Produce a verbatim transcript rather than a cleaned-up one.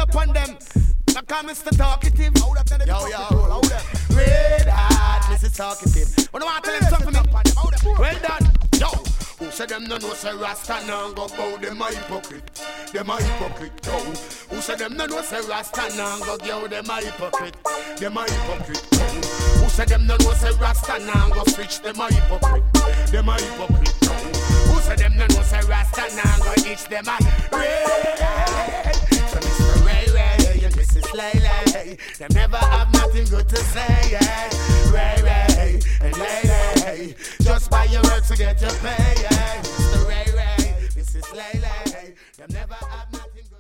up on them. I come Mister Talkative. Yo, yo, red hot, Missus Talkative. When I want to tell them something, well done. Yo, who said them no know say Rasta now go bow them a hypocrite? Them a hypocrite. Yo, who said them no know say Rasta now go yo them a hypocrite? Them a hypocrite. Yo, who said them no know say Rasta now go switch? Them a hypocrite. Them a hypocrite. Yo, who said them no know say Rasta now go itch? Them a red. So Mister Ray Ray and Missus Lay, they never have nothing good to say. Yeah. Ray Ray and Lay, just by your work to get your pay. Yeah. Mister Ray Ray, Missus Lay, they never have nothing good.